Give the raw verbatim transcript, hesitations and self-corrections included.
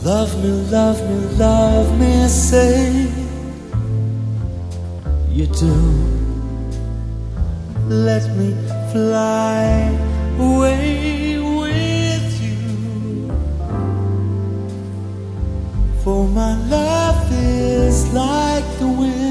Love me, love me, love me, say you do. Let me fly away with you, for my love is like the wind